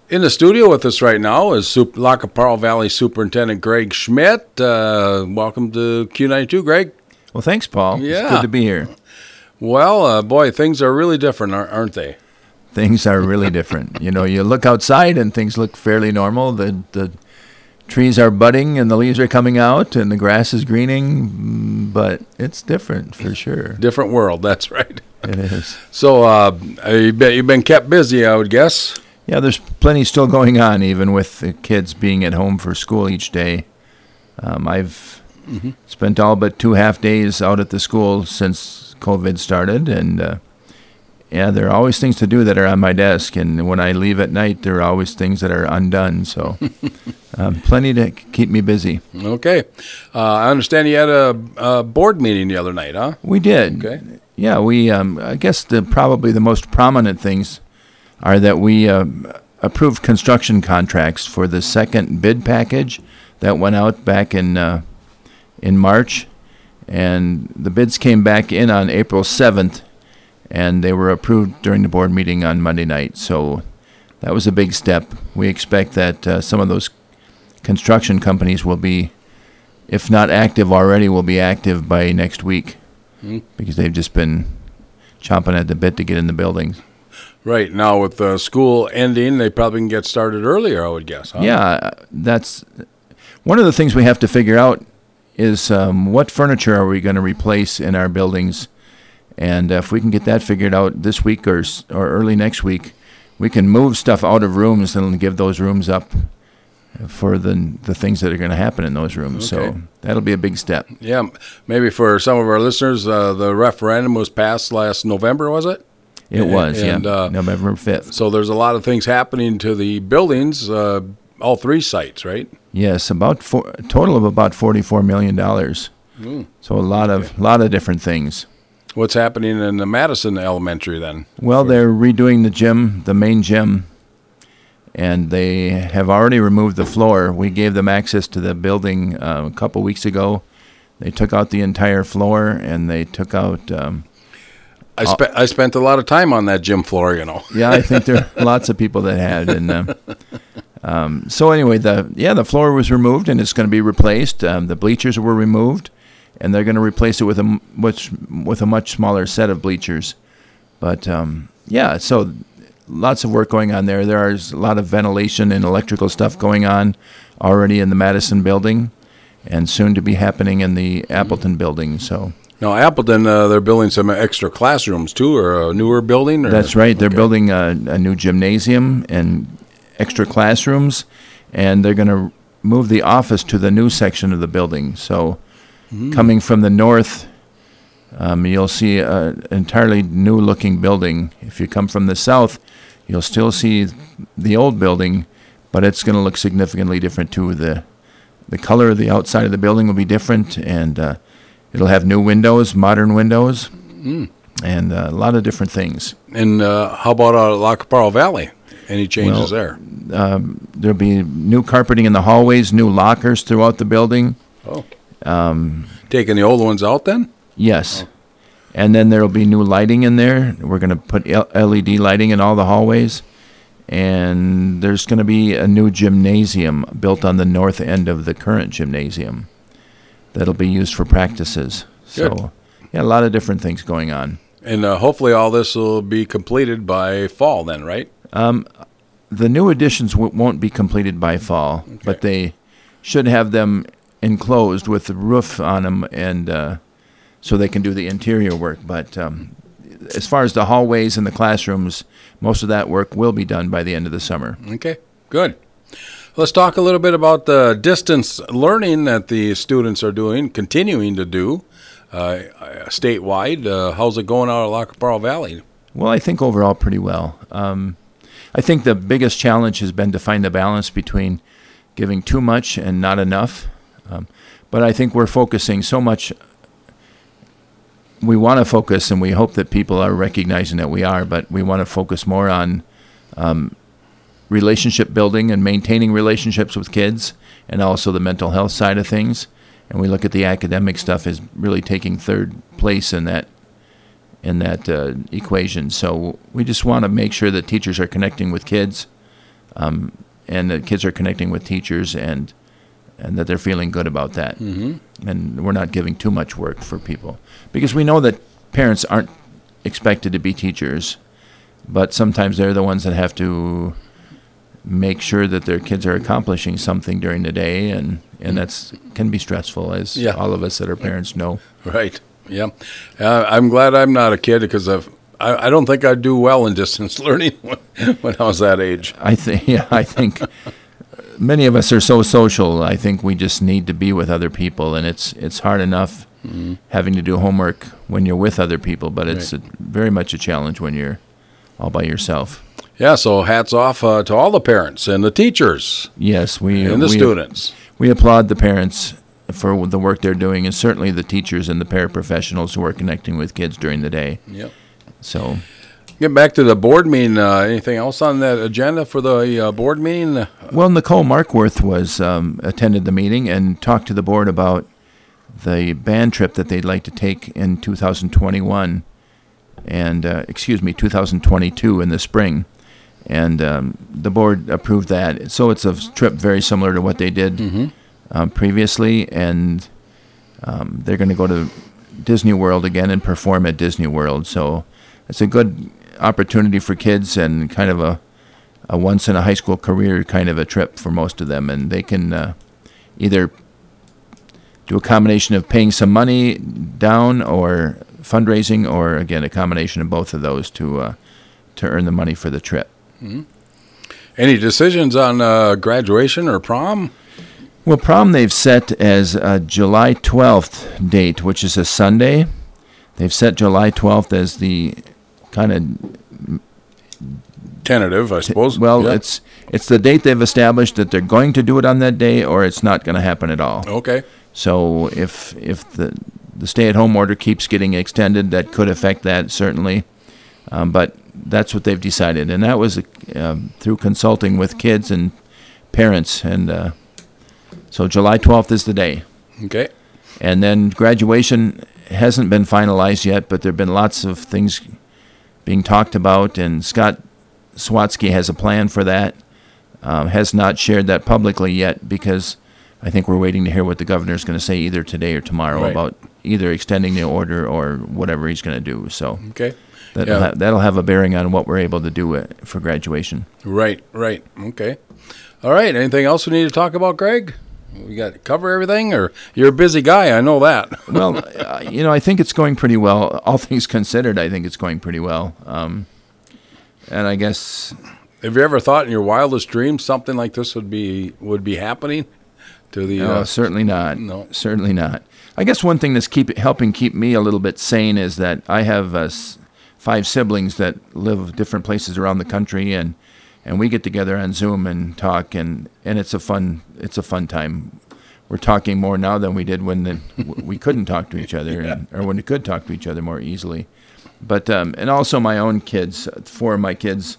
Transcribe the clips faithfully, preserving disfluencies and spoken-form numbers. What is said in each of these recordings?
In the studio with us right now is Sup- Lac-qui-Parle Valley Superintendent Greg Schmidt. Uh, welcome to Q ninety-two, Greg. Well, thanks, Paul. Yeah. It's good to be here. Well, uh, boy, things are really different, aren't they? Things are really different. You know, you look outside and things look fairly normal. The the trees are budding and the leaves are coming out and the grass is greening, but it's different for sure. Different world, that's right. It is. So uh, you've been, you've been kept busy, I would guess. Yeah, there's plenty still going on, even with the kids being at home for school each day. Um, I've mm-hmm. spent all but two half days out at the school since COVID started, and uh, yeah, there are always things to do that are on my desk, and when I leave at night, there are always things that are undone, so um, plenty to keep me busy. Okay. Uh, I understand you had a, a board meeting the other night, huh? We did. Okay. Yeah, we, um, I guess the probably the most prominent things are that we uh, approved construction contracts for the second bid package that went out back in uh, in March, and the bids came back in on April seventh, and they were approved during the board meeting on Monday night. So that was a big step. We expect that uh, some of those construction companies will be, if not active already, will be active by next week mm-hmm. because they've just been chomping at the bit to get in the buildings. Right. Now, with the school ending, they probably can get started earlier, I would guess. Huh? Yeah, that's one of the things we have to figure out is um, what furniture are we going to replace in our buildings. And if we can get that figured out this week or or early next week, we can move stuff out of rooms and give those rooms up for the the things that are going to happen in those rooms. Okay. So that'll be a big step. Yeah, maybe for some of our listeners, uh, the referendum was passed last November, was it? It was, and, yeah, uh, November fifth. So there's a lot of things happening to the buildings, uh, all three sites, right? Yes, about four, a total of about forty-four million dollars. Mm. So a lot okay. of lot of different things. What's happening in the Madison Elementary then? Well, they're redoing the gym, the main gym, and they have already removed the floor. We gave them access to the building uh, a couple weeks ago. They took out the entire floor, and they took out... Um, I, spe- I spent a lot of time on that gym floor, you know. Yeah, I think there are lots of people that had. And uh, um, so anyway, the yeah, the floor was removed, and it's going to be replaced. Um, the bleachers were removed, and they're going to replace it with a much with a much smaller set of bleachers. But um, yeah, so lots of work going on there. There is a lot of ventilation and electrical stuff going on already in the Madison building, and soon to be happening in the Appleton building. So. Now, Appleton, uh, they're building some extra classrooms, too, or a newer building? Or? That's right. They're okay. building a, a new gymnasium and extra classrooms, and they're going to move the office to the new section of the building. So mm. coming from the north, um, you'll see an entirely new-looking building. If you come from the south, you'll still see the old building, but it's going to look significantly different, too. The, the color of the outside of the building will be different, and... Uh, It'll have new windows, modern windows, mm. and uh, a lot of different things. And uh, how about uh, Lac-qui-Parle Valley? Any changes well, there? Um, there'll be new carpeting in the hallways, new lockers throughout the building. Oh. Um, Taking the old ones out then? Yes. Oh. And then there'll be new lighting in there. We're going to put L E D lighting in all the hallways. And there's going to be a new gymnasium built on the north end of the current gymnasium that'll be used for practices. Good. So, yeah, a lot of different things going on. And uh, hopefully all this will be completed by fall then, right? Um, the new additions w- won't be completed by fall, okay. but they should have them enclosed with the roof on them, and uh, so they can do the interior work. But um, as far as the hallways and the classrooms, most of that work will be done by the end of the summer. Okay, good. Let's talk a little bit about the distance learning that the students are doing, continuing to do uh, statewide. Uh, how's it going out at Lac-qui-Parle Valley? Well, I think overall pretty well. Um, I think the biggest challenge has been to find the balance between giving too much and not enough. Um, but I think we're focusing so much. We want to focus, and we hope that people are recognizing that we are, but we want to focus more on um, relationship building and maintaining relationships with kids, and also the mental health side of things. And we look at the academic stuff as really taking third place in that in that uh, equation. So we just want to make sure that teachers are connecting with kids um, and the kids are connecting with teachers, and and that they're feeling good about that. Mm-hmm. And we're not giving too much work for people, because we know that parents aren't expected to be teachers, but sometimes they're the ones that have to make sure that their kids are accomplishing something during the day, and, and that's can be stressful, as Yeah. all of us that are parents know. Right. Yeah. Uh, I'm glad I'm not a kid, because I've, I, I don't think I'd do well in distance learning when, when I was that age. I think, yeah, I think many of us are so social. I think we just need to be with other people, and it's it's hard enough mm-hmm. having to do homework when you're with other people, but it's Right. a, very much a challenge when you're all by yourself. Yeah, so hats off uh, to all the parents and the teachers Yes, we and the we, students. We applaud the parents for the work they're doing, and certainly the teachers and the paraprofessionals who are connecting with kids during the day. Yep. So, Get back to the board meeting. Uh, anything else on that agenda for the uh, board meeting? well, Nicole Markworth was um, attended the meeting and talked to the board about the band trip that they'd like to take in two thousand twenty-one, and uh, excuse me, two thousand twenty-two in the spring, and um, the board approved that. So it's a trip very similar to what they did Mm-hmm. um, previously, and um, they're going to go to Disney World again and perform at Disney World. So it's a good opportunity for kids, and kind of a, a once in a high school career kind of a trip for most of them, and they can uh, either do a combination of paying some money down or fundraising, or again a combination of both of those to uh, to earn the money for the trip. Any decisions on uh, graduation or prom? Well, prom they've set as a July twelfth date, which is a Sunday. They've set July twelfth as the kind of Tentative, I suppose. well, Yeah. it's it's the date they've established that they're going to do it on that day, or it's not going to happen at all. Okay. So if if the the stay-at-home order keeps getting extended, that could affect that certainly. Um, but that's what they've decided, and that was um, through consulting with kids and parents, and uh, so July twelfth is the day. Okay. And then graduation hasn't been finalized yet, but there have been lots of things being talked about, and Scott Swatsky has a plan for that. Um, has not shared that publicly yet, because I think we're waiting to hear what the governor's going to say either today or tomorrow Right. about either extending the order or whatever he's going to do. So Okay. that'll, Yeah. ha- that'll have a bearing on what we're able to do uh, for graduation. Right, right. Okay. All right. Anything else we need to talk about, Greg? We got to cover everything, or you're a busy guy, I know that. Well, uh, you know, I think it's going pretty well. All things considered, I think it's going pretty well. Um, and I guess, Have you ever thought in your wildest dreams something like this would be would be happening to the no, uh, certainly not. no. Certainly not. I guess one thing that's keep helping keep me a little bit sane is that I have uh, s- five siblings that live different places around the country, and and we get together on Zoom and talk, and, and it's a fun it's a fun time. We're talking more now than we did when the, w- we couldn't talk to each other, and, or when we could talk to each other more easily. But um, and also my own kids, four of my kids,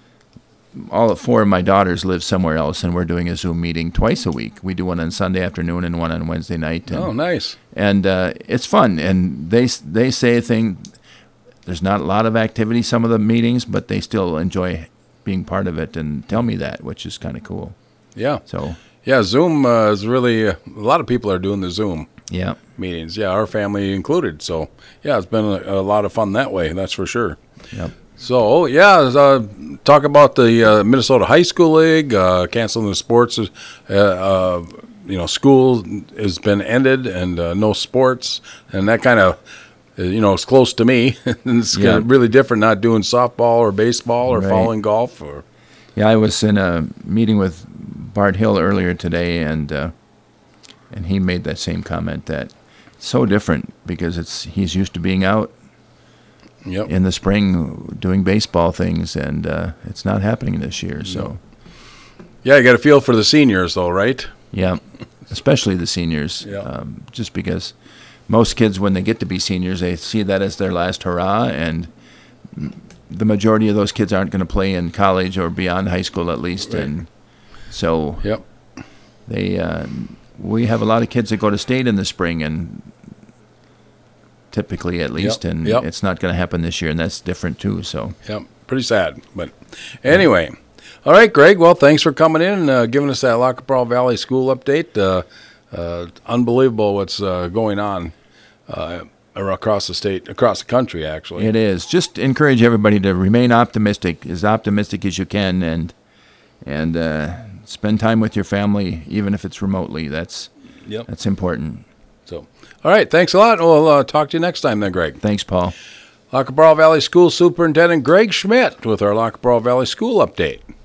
all four of my daughters live somewhere else, and we're doing a Zoom meeting twice a week. We do one on Sunday afternoon and one on Wednesday night. And, Oh, nice. and uh, it's fun. And they they say a thing. There's not a lot of activity some of the meetings, but they still enjoy being part of it and tell me that, which is kind of cool. Yeah. So Yeah, Zoom uh, is really uh, a lot of people are doing the Zoom yeah, meetings. Yeah, our family included. So, yeah, it's been a, a lot of fun that way, that's for sure. yep. So, yeah, uh, talk about the uh, Minnesota High School League, uh, canceling the sports. Uh, uh, you know, school has been ended and uh, no sports. And that kind of, uh, you know, it's close to me. It's Yeah. kinda really different not doing softball or baseball or Right. following golf. Or Yeah, I was in a meeting with Bart Hill earlier today, and uh, and he made that same comment that it's so different because it's he's used to being out Yep. in the spring doing baseball things, and uh, it's not happening this year. So Yeah, you got a feel for the seniors, though, right? yeah, especially the seniors, Yeah. um, just because most kids, when they get to be seniors, they see that as their last hurrah, and m- the majority of those kids aren't going to play in college or beyond high school at least, Right. and so Yep. they uh, we have a lot of kids that go to state in the spring, and typically at least, and yep. it's not going to happen this year, and that's different too. So Yep. Pretty sad. But anyway, All right, Greg. Well, thanks for coming in and uh, giving us that Lackapaul Valley School update. Uh, uh, unbelievable what's uh, going on uh, across the state, across the country, actually. It is. Just encourage everybody to remain optimistic, as optimistic as you can, and and uh, spend time with your family, even if it's remotely. That's Yep. that's important. So, all right. Thanks a lot. We'll uh, talk to you next time then, Greg. Thanks, Paul. Lackapaul Valley School Superintendent Greg Schmidt with our Lackapaul Valley School update.